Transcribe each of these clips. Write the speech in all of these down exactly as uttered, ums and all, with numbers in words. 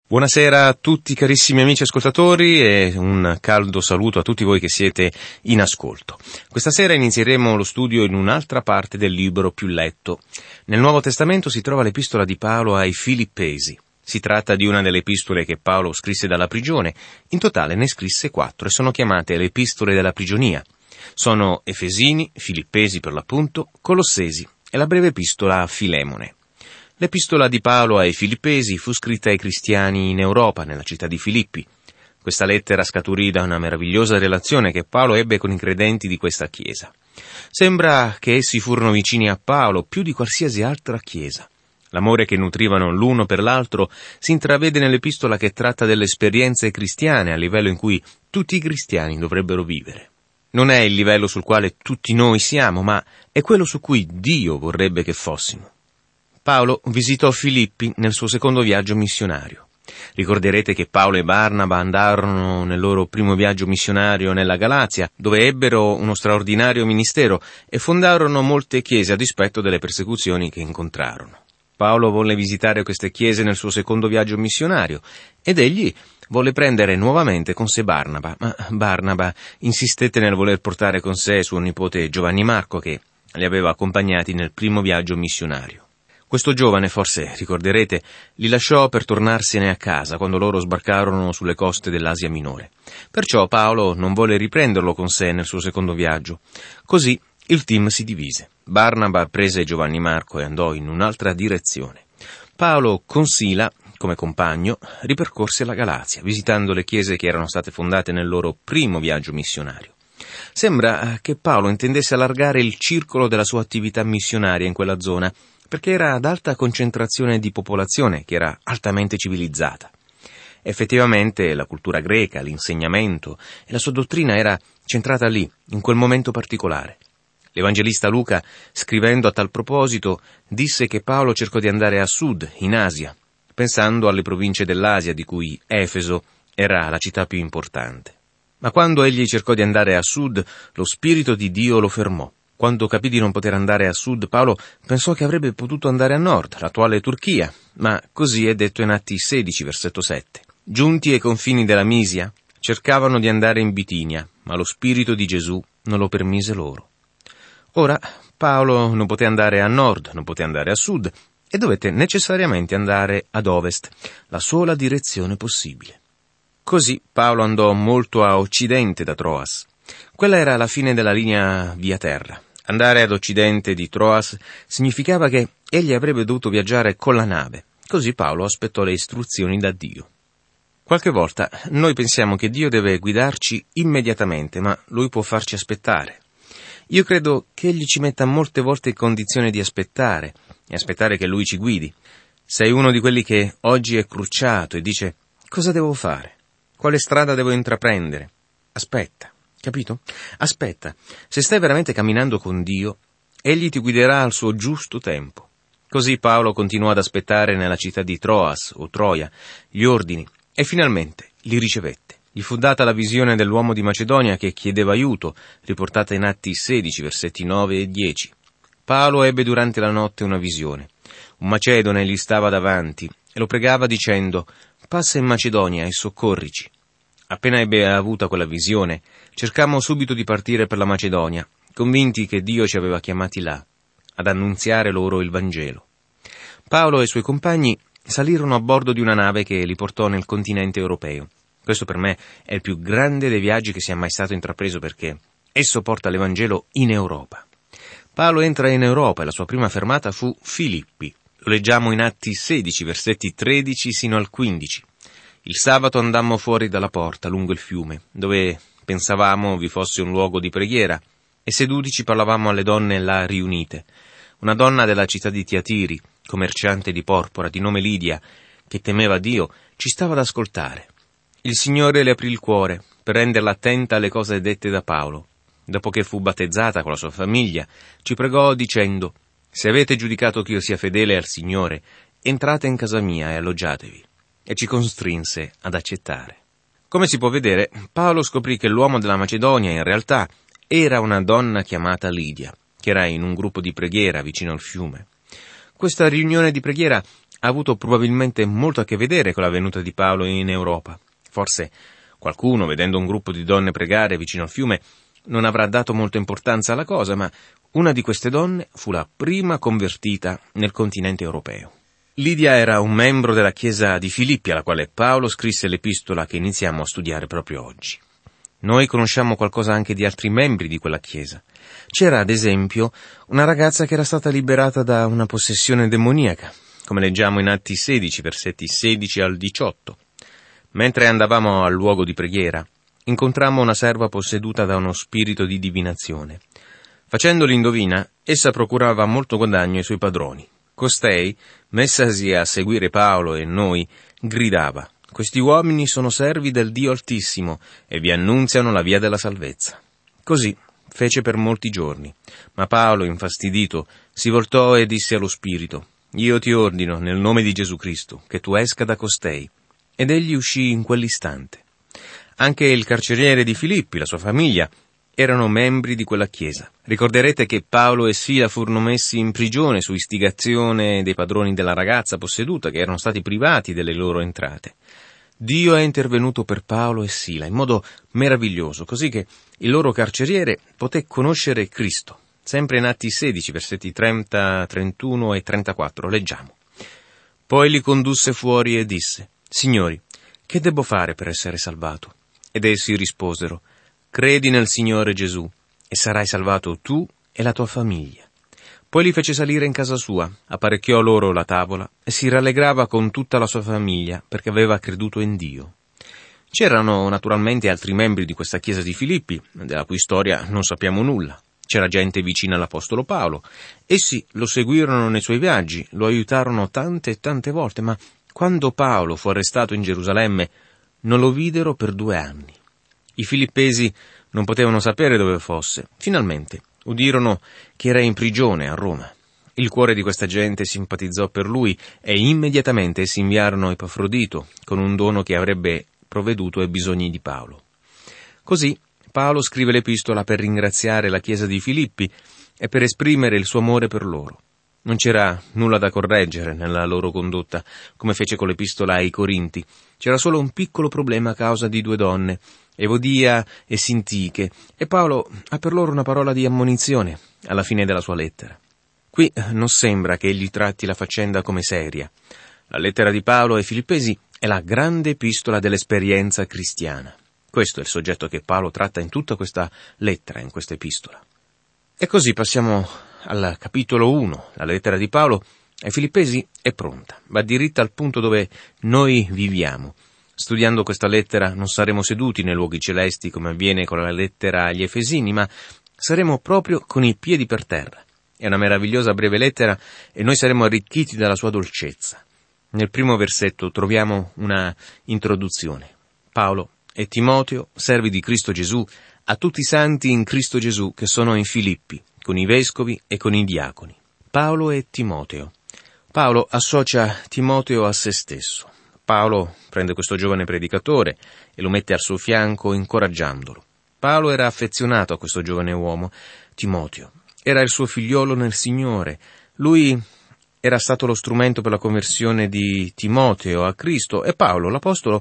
Buonasera a tutti carissimi amici ascoltatori e un caldo saluto a tutti voi che siete in ascolto. Questa sera inizieremo lo studio in un'altra parte del libro più letto. Nel Nuovo Testamento si trova l'epistola di Paolo ai Filippesi. Si tratta di una delle epistole che Paolo scrisse dalla prigione. In totale ne scrisse quattro e sono chiamate le epistole della prigionia. Sono Efesini, Filippesi per l'appunto, Colossesi e la breve epistola a Filemone. L'epistola di Paolo ai Filippesi fu scritta ai cristiani in Europa, nella città di Filippi. Questa lettera scaturì da una meravigliosa relazione che Paolo ebbe con i credenti di questa chiesa. Sembra che essi furono vicini a Paolo più di qualsiasi altra chiesa. L'amore che nutrivano l'uno per l'altro si intravede nell'epistola che tratta delle esperienze cristiane a livello in cui tutti i cristiani dovrebbero vivere. Non è il livello sul quale tutti noi siamo, ma è quello su cui Dio vorrebbe che fossimo. Paolo visitò Filippi nel suo secondo viaggio missionario. Ricorderete che Paolo e Barnaba andarono nel loro primo viaggio missionario nella Galazia, dove ebbero uno straordinario ministero e fondarono molte chiese a dispetto delle persecuzioni che incontrarono. Paolo volle visitare queste chiese nel suo secondo viaggio missionario ed egli volle prendere nuovamente con sé Barnaba, ma Barnaba insistette nel voler portare con sé suo nipote Giovanni Marco, che li aveva accompagnati nel primo viaggio missionario. Questo giovane, forse ricorderete, li lasciò per tornarsene a casa quando loro sbarcarono sulle coste dell'Asia Minore. Perciò Paolo non volle riprenderlo con sé nel suo secondo viaggio. Così il team si divise. Barnaba prese Giovanni Marco e andò in un'altra direzione. Paolo, con Sila, come compagno, ripercorse la Galazia, visitando le chiese che erano state fondate nel loro primo viaggio missionario. Sembra che Paolo intendesse allargare il circolo della sua attività missionaria in quella zona, perché era ad alta concentrazione di popolazione che era altamente civilizzata. Effettivamente la cultura greca, l'insegnamento e la sua dottrina era centrata lì, in quel momento particolare. L'Evangelista Luca, scrivendo a tal proposito, disse che Paolo cercò di andare a sud, in Asia, pensando alle province dell'Asia di cui Efeso era la città più importante. Ma quando egli cercò di andare a sud, lo Spirito di Dio lo fermò. Quando capì di non poter andare a sud, Paolo pensò che avrebbe potuto andare a nord, l'attuale Turchia, ma così è detto in Atti sedici, versetto sette. Giunti ai confini della Misia, cercavano di andare in Bitinia, ma lo Spirito di Gesù non lo permise loro. Ora, Paolo non poté andare a nord, non poté andare a sud, e dovette necessariamente andare ad ovest, la sola direzione possibile. Così Paolo andò molto a occidente da Troas. Quella era la fine della linea via terra. Andare ad occidente di Troas significava che egli avrebbe dovuto viaggiare con la nave. Così Paolo aspettò le istruzioni da Dio. Qualche volta noi pensiamo che Dio deve guidarci immediatamente, ma Lui può farci aspettare. Io credo che Egli ci metta molte volte in condizione di aspettare, e aspettare che Lui ci guidi. Sei uno di quelli che oggi è crucciato e dice: cosa devo fare? Quale strada devo intraprendere? Aspetta. Capito? Aspetta, se stai veramente camminando con Dio, Egli ti guiderà al suo giusto tempo. Così Paolo continuò ad aspettare nella città di Troas o Troia gli ordini e finalmente li ricevette. Gli fu data la visione dell'uomo di Macedonia che chiedeva aiuto, riportata in Atti sedici, versetti nove e dieci. Paolo ebbe durante la notte una visione. Un macedone gli stava davanti e lo pregava dicendo: passa in Macedonia e soccorrici. Appena ebbe avuta quella visione, cercammo subito di partire per la Macedonia, convinti che Dio ci aveva chiamati là, ad annunziare loro il Vangelo. Paolo e i suoi compagni salirono a bordo di una nave che li portò nel continente europeo. Questo per me è il più grande dei viaggi che sia mai stato intrapreso, perché esso porta l'Evangelo in Europa. Paolo entra in Europa e la sua prima fermata fu Filippi. Lo leggiamo in Atti sedici, versetti tredici sino al quindici. Il sabato andammo fuori dalla porta, lungo il fiume, dove pensavamo vi fosse un luogo di preghiera, e seduti ci parlavamo alle donne là riunite. Una donna della città di Tiatiri, commerciante di porpora, di nome Lidia, che temeva Dio, ci stava ad ascoltare. Il Signore le aprì il cuore per renderla attenta alle cose dette da Paolo. Dopo che fu battezzata con la sua famiglia, ci pregò dicendo: se avete giudicato che io sia fedele al Signore, entrate in casa mia e alloggiatevi. E ci costrinse ad accettare. Come si può vedere, Paolo scoprì che l'uomo della Macedonia in realtà era una donna chiamata Lidia, che era in un gruppo di preghiera vicino al fiume. Questa riunione di preghiera ha avuto probabilmente molto a che vedere con la venuta di Paolo in Europa. Forse qualcuno, vedendo un gruppo di donne pregare vicino al fiume, non avrà dato molta importanza alla cosa, ma una di queste donne fu la prima convertita nel continente europeo. Lidia era un membro della chiesa di Filippi, alla quale Paolo scrisse l'epistola che iniziamo a studiare proprio oggi. Noi conosciamo qualcosa anche di altri membri di quella chiesa. C'era, ad esempio, una ragazza che era stata liberata da una possessione demoniaca, come leggiamo in Atti sedici, versetti sedici al diciotto. Mentre andavamo al luogo di preghiera, incontrammo una serva posseduta da uno spirito di divinazione. Facendo l'indovina, essa procurava molto guadagno ai suoi padroni. Costei, messasi a seguire Paolo e noi, gridava: «Questi uomini sono servi del Dio Altissimo e vi annunziano la via della salvezza». Così fece per molti giorni, ma Paolo, infastidito, si voltò e disse allo spirito: «Io ti ordino, nel nome di Gesù Cristo, che tu esca da costei». Ed egli uscì in quell'istante. Anche il carceriere di Filippi, la sua famiglia, erano membri di quella chiesa. Ricorderete che Paolo e Sila furono messi in prigione su istigazione dei padroni della ragazza posseduta, che erano stati privati delle loro entrate. Dio è intervenuto per Paolo e Sila in modo meraviglioso, così che il loro carceriere poté conoscere Cristo. Sempre in Atti sedici, versetti trenta, trentuno e trentaquattro, leggiamo. Poi li condusse fuori e disse: «Signori, che debbo fare per essere salvato?» Ed essi risposero: «Credi nel Signore Gesù, e sarai salvato tu e la tua famiglia». Poi li fece salire in casa sua, apparecchiò loro la tavola e si rallegrava con tutta la sua famiglia perché aveva creduto in Dio. C'erano naturalmente altri membri di questa chiesa di Filippi, della cui storia non sappiamo nulla. C'era gente vicina all'apostolo Paolo. Essi lo seguirono nei suoi viaggi, lo aiutarono tante e tante volte, ma quando Paolo fu arrestato in Gerusalemme non lo videro per due anni. I filippesi non potevano sapere dove fosse. Finalmente udirono che era in prigione a Roma. Il cuore di questa gente simpatizzò per lui e immediatamente essi inviarono Epafrodito con un dono che avrebbe provveduto ai bisogni di Paolo. Così Paolo scrive l'epistola per ringraziare la chiesa di Filippi e per esprimere il suo amore per loro. Non c'era nulla da correggere nella loro condotta, come fece con l'epistola ai Corinti. C'era solo un piccolo problema a causa di due donne, Evodia e Sintiche, e Paolo ha per loro una parola di ammonizione alla fine della sua lettera. Qui non sembra che egli tratti la faccenda come seria. La lettera di Paolo ai Filippesi è la grande epistola dell'esperienza cristiana. Questo è il soggetto che Paolo tratta in tutta questa lettera, in questa epistola. E così passiamo al capitolo uno. La lettera di Paolo ai Filippesi è pronta, va diritta al punto dove noi viviamo. Studiando questa lettera non saremo seduti nei luoghi celesti come avviene con la lettera agli Efesini, ma saremo proprio con i piedi per terra. È una meravigliosa breve lettera e noi saremo arricchiti dalla sua dolcezza. Nel primo versetto troviamo una introduzione. Paolo e Timoteo, servi di Cristo Gesù, a tutti i santi in Cristo Gesù che sono in Filippi, con i vescovi e con i diaconi. Paolo e Timoteo. Paolo associa Timoteo a se stesso. Paolo prende questo giovane predicatore e lo mette al suo fianco incoraggiandolo. Paolo era affezionato a questo giovane uomo, Timoteo. Era il suo figliolo nel Signore. Lui era stato lo strumento per la conversione di Timoteo a Cristo e Paolo, l'apostolo,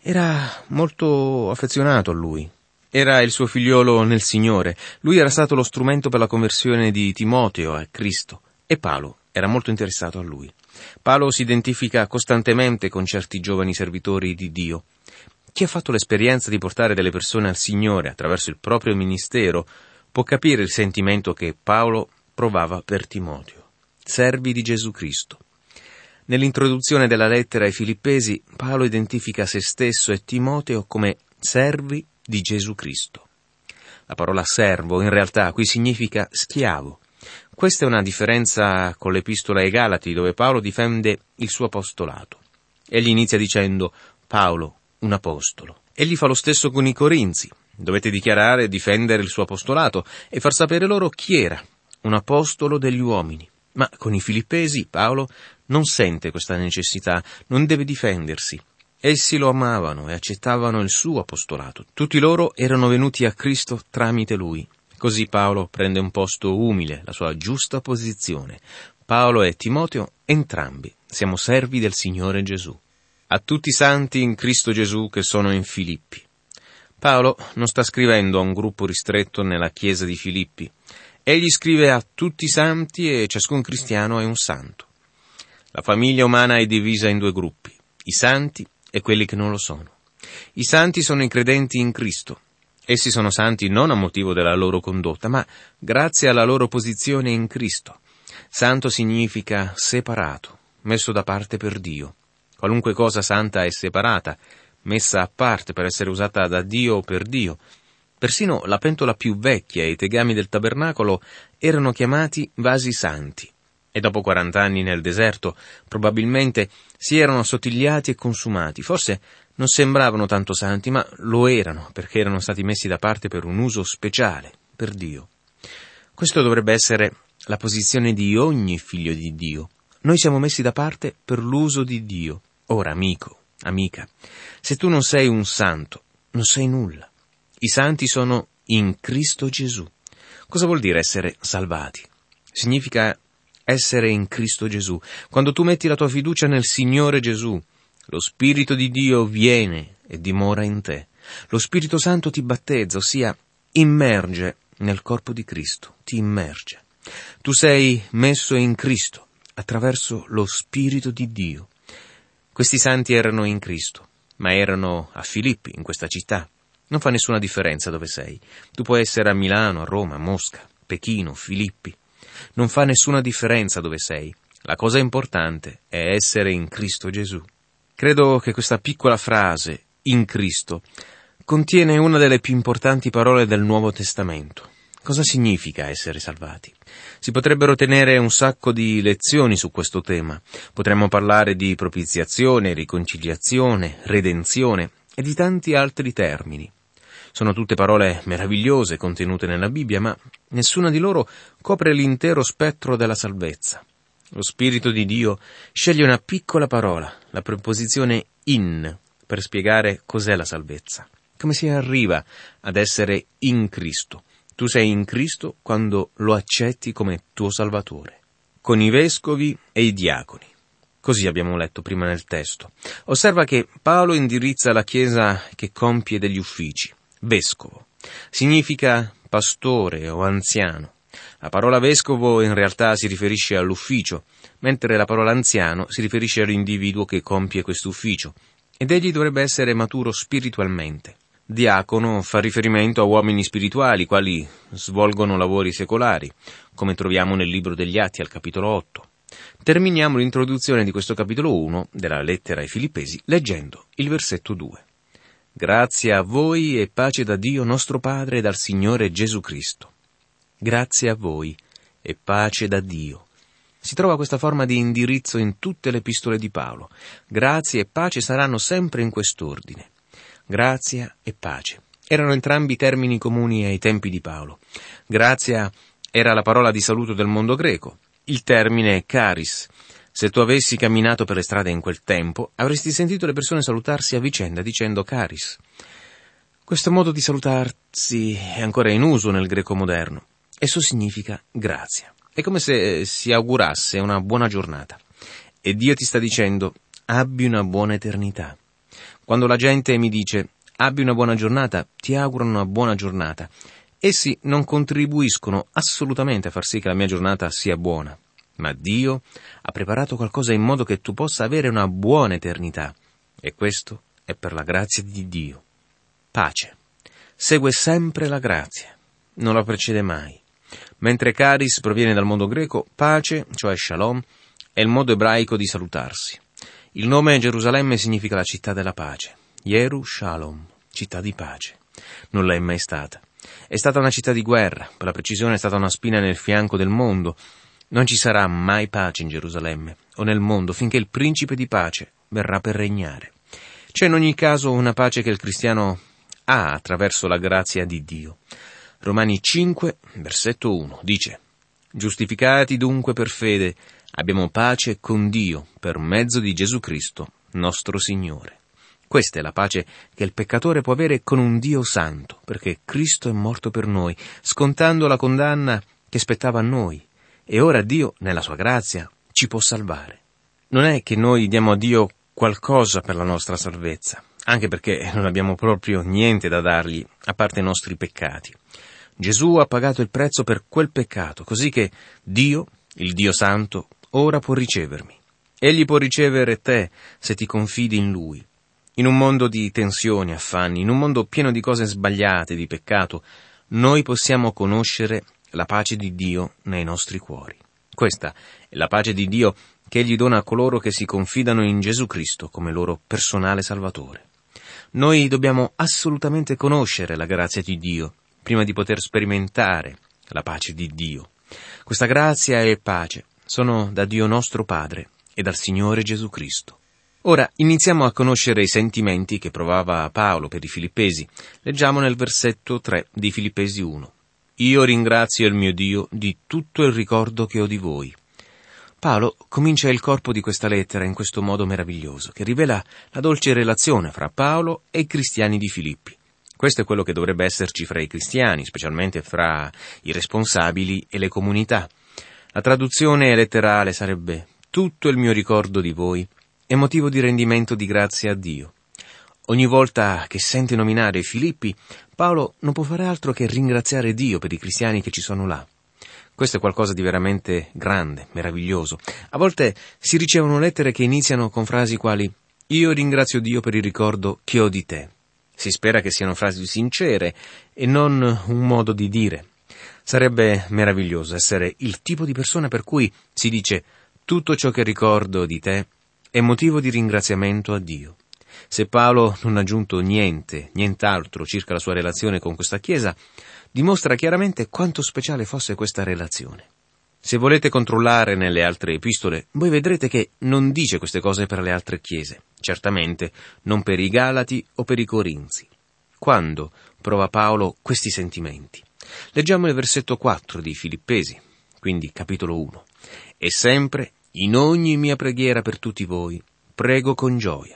era molto affezionato a lui. Era il suo figliolo nel Signore. Lui era stato lo strumento per la conversione di Timoteo a Cristo e Paolo era molto interessato a lui. Paolo si identifica costantemente con certi giovani servitori di Dio. Chi ha fatto l'esperienza di portare delle persone al Signore attraverso il proprio ministero può capire il sentimento che Paolo provava per Timoteo. Servi di Gesù Cristo. Nell'introduzione della lettera ai Filippesi, Paolo identifica se stesso e Timoteo come servi di Gesù Cristo. La parola servo in realtà qui significa schiavo. Questa è una differenza con l'epistola ai Galati, dove Paolo difende il suo apostolato. Egli inizia dicendo Paolo, un apostolo. Egli fa lo stesso con i Corinzi. Dovete dichiarare e difendere il suo apostolato e far sapere loro chi era, un apostolo degli uomini. Ma con i Filippesi Paolo non sente questa necessità, non deve difendersi. Essi lo amavano e accettavano il suo apostolato. Tutti loro erano venuti a Cristo tramite lui. Così Paolo prende un posto umile, la sua giusta posizione. Paolo e Timoteo entrambi siamo servi del Signore Gesù. A tutti i santi in Cristo Gesù che sono in Filippi. Paolo non sta scrivendo a un gruppo ristretto nella chiesa di Filippi. Egli scrive a tutti i santi e ciascun cristiano è un santo. La famiglia umana è divisa in due gruppi, i santi e quelli che non lo sono. I santi sono i credenti in Cristo. Essi sono santi non a motivo della loro condotta, ma grazie alla loro posizione in Cristo. Santo significa separato, messo da parte per Dio. Qualunque cosa santa è separata, messa a parte per essere usata da Dio o per Dio. Persino la pentola più vecchia e i tegami del tabernacolo erano chiamati vasi santi. E dopo quarant'anni nel deserto, probabilmente si erano assottigliati e consumati. Forse non sembravano tanto santi, ma lo erano, perché erano stati messi da parte per un uso speciale, per Dio. Questo dovrebbe essere la posizione di ogni figlio di Dio. Noi siamo messi da parte per l'uso di Dio. Ora, amico, amica, se tu non sei un santo, non sei nulla. I santi sono in Cristo Gesù. Cosa vuol dire essere salvati? Significa essere in Cristo Gesù. Quando tu metti la tua fiducia nel Signore Gesù, lo Spirito di Dio viene e dimora in te. Lo Spirito Santo ti battezza, ossia immerge nel corpo di Cristo, ti immerge. Tu sei messo in Cristo attraverso lo Spirito di Dio. Questi santi erano in Cristo, ma erano a Filippi, in questa città. Non fa nessuna differenza dove sei. Tu puoi essere a Milano, a Roma, a Mosca, Pechino, Filippi. Non fa nessuna differenza dove sei. La cosa importante è essere in Cristo Gesù. Credo che questa piccola frase, in Cristo, contiene una delle più importanti parole del Nuovo Testamento. Cosa significa essere salvati? Si potrebbero tenere un sacco di lezioni su questo tema. Potremmo parlare di propiziazione, riconciliazione, redenzione e di tanti altri termini. Sono tutte parole meravigliose contenute nella Bibbia, ma nessuna di loro copre l'intero spettro della salvezza. Lo Spirito di Dio sceglie una piccola parola, la preposizione in, per spiegare cos'è la salvezza. Come si arriva ad essere in Cristo? Tu sei in Cristo quando lo accetti come tuo Salvatore. Con i vescovi e i diaconi. Così abbiamo letto prima nel testo. Osserva che Paolo indirizza la Chiesa che compie degli uffici. Vescovo. Significa pastore o anziano. La parola vescovo in realtà si riferisce all'ufficio, mentre la parola anziano si riferisce all'individuo che compie quest'ufficio. Ed egli dovrebbe essere maturo spiritualmente. Diacono fa riferimento a uomini spirituali, quali svolgono lavori secolari, come troviamo nel libro degli Atti al capitolo otto. Terminiamo l'introduzione di questo capitolo uno della lettera ai Filippesi leggendo il versetto due. Grazie a voi e pace da Dio nostro Padre e dal Signore Gesù Cristo. Grazie a voi e pace da Dio. Si trova questa forma di indirizzo in tutte le epistole di Paolo. Grazie e pace saranno sempre in quest'ordine. Grazia e pace. Erano entrambi termini comuni ai tempi di Paolo. Grazia era la parola di saluto del mondo greco. Il termine è charis. Se tu avessi camminato per le strade in quel tempo, avresti sentito le persone salutarsi a vicenda dicendo charis. Questo modo di salutarsi è ancora in uso nel greco moderno. Esso significa grazia. È come se si augurasse una buona giornata. E Dio ti sta dicendo, abbi una buona eternità. Quando la gente mi dice, abbi una buona giornata, ti augurano una buona giornata. Essi non contribuiscono assolutamente a far sì che la mia giornata sia buona. Ma Dio ha preparato qualcosa in modo che tu possa avere una buona eternità. E questo è per la grazia di Dio. Pace. Segue sempre la grazia. Non la precede mai. Mentre charis proviene dal mondo greco, pace, cioè shalom, è il modo ebraico di salutarsi. Il nome Gerusalemme significa la città della pace. Yeru Shalom, città di pace. Non l'è mai stata. È stata una città di guerra, per la precisione è stata una spina nel fianco del mondo. Non ci sarà mai pace in Gerusalemme o nel mondo finché il principe di pace verrà per regnare. C'è in ogni caso una pace che il cristiano ha attraverso la grazia di Dio. Romani cinque, versetto uno, dice: Giustificati dunque per fede, abbiamo pace con Dio per mezzo di Gesù Cristo, nostro Signore. Questa è la pace che il peccatore può avere con un Dio santo, perché Cristo è morto per noi, scontando la condanna che spettava a noi, e ora Dio, nella sua grazia, ci può salvare. non è che noi diamo a Dio qualcosa per la nostra salvezza, anche perché non abbiamo proprio niente da dargli, a parte i nostri peccati. Gesù ha pagato il prezzo per quel peccato, così che Dio, il Dio Santo, ora può ricevermi. Egli può ricevere te se ti confidi in Lui. In un mondo di tensioni, affanni, in un mondo pieno di cose sbagliate, di peccato, noi possiamo conoscere la pace di Dio nei nostri cuori. Questa è la pace di Dio che Egli dona a coloro che si confidano in Gesù Cristo come loro personale Salvatore. Noi dobbiamo assolutamente conoscere la grazia di Dio prima di poter sperimentare la pace di Dio. Questa grazia e pace sono da Dio nostro Padre e dal Signore Gesù Cristo. Ora iniziamo a conoscere i sentimenti che provava Paolo per i Filippesi. Leggiamo nel versetto tre di Filippesi uno. Io ringrazio il mio Dio di tutto il ricordo che ho di voi. Paolo comincia il corpo di questa lettera in questo modo meraviglioso, che rivela la dolce relazione fra Paolo e i cristiani di Filippi. Questo è quello che dovrebbe esserci fra i cristiani, specialmente fra i responsabili e le comunità. La traduzione letterale sarebbe: tutto il mio ricordo di voi è motivo di rendimento di grazie a Dio. Ogni volta che sente nominare i Filippi, Paolo non può fare altro che ringraziare Dio per i cristiani che ci sono là. Questo è qualcosa di veramente grande, meraviglioso. A volte si ricevono lettere che iniziano con frasi quali: io ringrazio Dio per il ricordo che ho di te. Si spera che siano frasi sincere e non un modo di dire. Sarebbe meraviglioso essere il tipo di persona per cui si dice: tutto ciò che ricordo di te è motivo di ringraziamento a Dio. Se Paolo non ha aggiunto niente, nient'altro circa la sua relazione con questa Chiesa, dimostra chiaramente quanto speciale fosse questa relazione. Se volete controllare nelle altre epistole, voi vedrete che non dice queste cose per le altre chiese, certamente non per i Galati o per i Corinzi. Quando prova Paolo questi sentimenti? Leggiamo il versetto quattro di Filippesi, quindi capitolo uno. E sempre, in ogni mia preghiera per tutti voi, prego con gioia.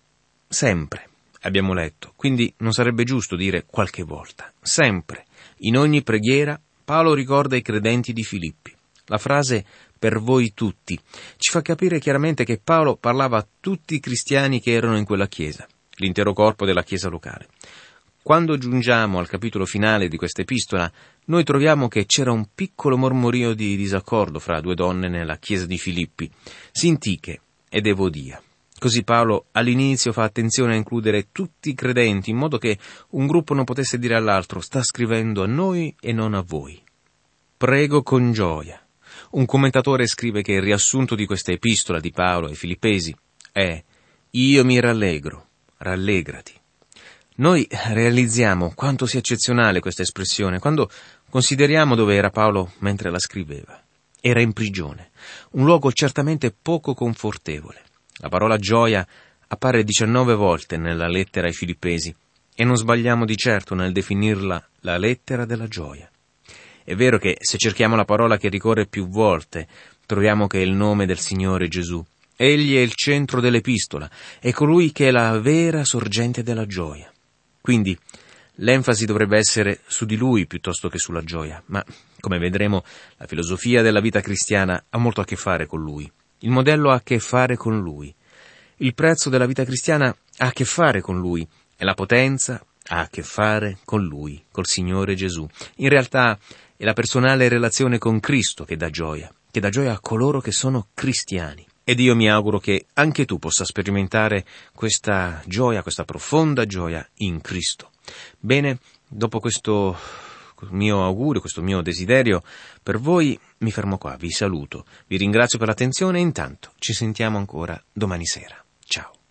Sempre, abbiamo letto, quindi non sarebbe giusto dire qualche volta. Sempre, in ogni preghiera, Paolo ricorda i credenti di Filippi. La frase «per voi tutti» ci fa capire chiaramente che Paolo parlava a tutti i cristiani che erano in quella chiesa, l'intero corpo della chiesa locale. Quando giungiamo al capitolo finale di questa epistola, noi troviamo che c'era un piccolo mormorio di disaccordo fra due donne nella chiesa di Filippi, Sintiche ed Evodia. Così Paolo all'inizio fa attenzione a includere tutti i credenti, in modo che un gruppo non potesse dire all'altro «sta scrivendo a noi e non a voi». Prego con gioia. Un commentatore scrive che il riassunto di questa epistola di Paolo ai Filippesi è «io mi rallegro, rallegrati». Noi realizziamo quanto sia eccezionale questa espressione quando consideriamo dove era Paolo mentre la scriveva. Era in prigione, un luogo certamente poco confortevole. La parola gioia appare diciannove volte nella lettera ai Filippesi e non sbagliamo di certo nel definirla la lettera della gioia. È vero che se cerchiamo la parola che ricorre più volte, troviamo che è il nome del Signore Gesù. Egli è il centro dell'epistola, è colui che è la vera sorgente della gioia. Quindi l'enfasi dovrebbe essere su di lui piuttosto che sulla gioia, ma come vedremo la filosofia della vita cristiana ha molto a che fare con lui. Il modello ha a che fare con lui. Il prezzo della vita cristiana ha a che fare con lui e la potenza ha a che fare con lui, col Signore Gesù. In realtà è la personale relazione con Cristo che dà gioia, che dà gioia a coloro che sono cristiani. Ed io mi auguro che anche tu possa sperimentare questa gioia, questa profonda gioia in Cristo. Bene, dopo questo mio augurio, questo mio desiderio per voi, mi fermo qua, vi saluto, vi ringrazio per l'attenzione e intanto ci sentiamo ancora domani sera. Ciao.